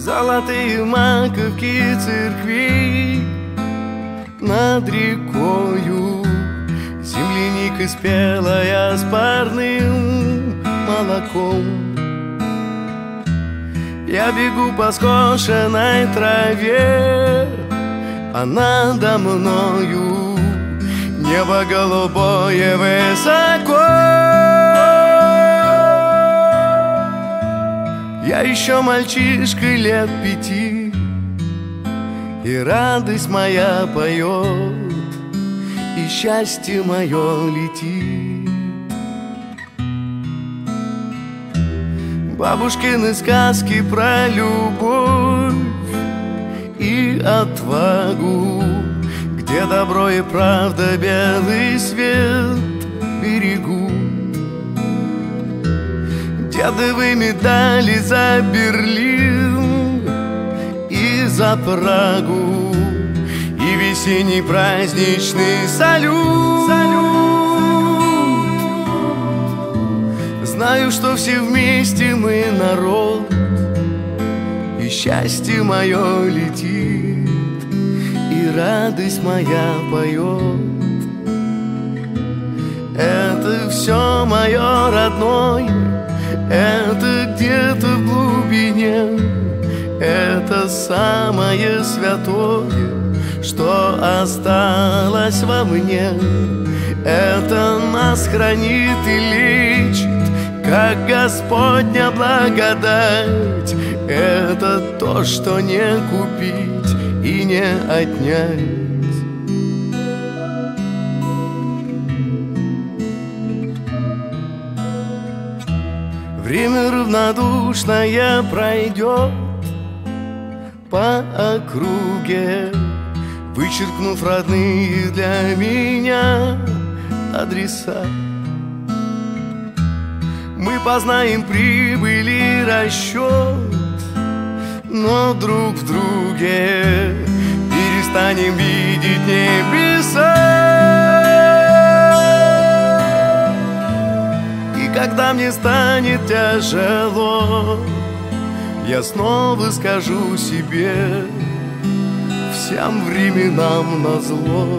Золотые маковки церквей над рекою, земляника спелая с парным молоком. Я бегу по скошенной траве, а надо мною небо голубое высоко. Я еще мальчишка лет 5, и радость моя поет, и счастье мое летит. Бабушкины сказки про любовь и отвагу, где добро и правда белый свет берегут. Дедовы медали за Берлин и за Прагу, и весенний праздничный салют. Знаю, что все вместе мы народ, и счастье мое летит, и радость моя поет. Это все мое родное, это где-то в глубине, это самое святое, что осталось во мне. Это нас хранит и лечит, как Господня благодать. Это то, что не купить и не отнять. Время равнодушное пройдет по округе, вычеркнув родные для меня адреса. Мы познаем прибыль и расчет, но друг в друге перестанем видеть небеса. Когда мне станет тяжело, я снова скажу себе: всем временам назло.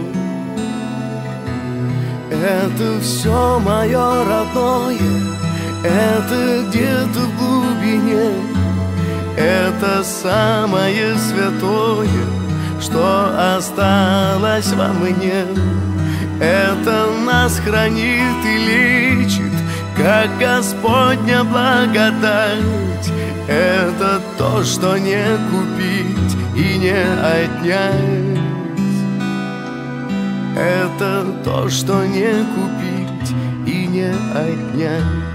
Это все мое родное, это где-то в глубине, это самое святое, что осталось во мне. Это нас хранит и лечит, как Господня благодать. Это то, что не купить и не отнять. Это то, что не купить и не отнять.